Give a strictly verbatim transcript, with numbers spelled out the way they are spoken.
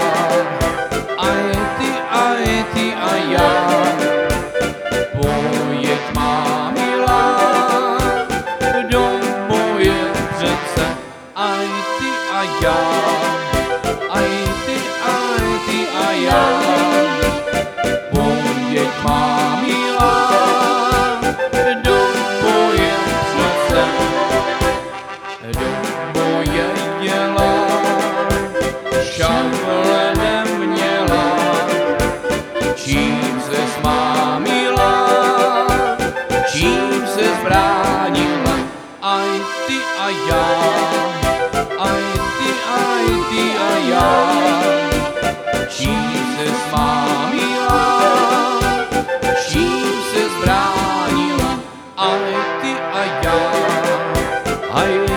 aj ty, aj ty a já. Pojď má milá, do moje přece, aj ty a já, aj ty, aj ty a já. Pojď má milá, do moje přece, do moje děla, šavle neměla, čím ses má milá, čím se zbránila, aj ty a já, aj ty, aj ty a já, čím ses má milá, čím se zbránila, aj ty a já, aj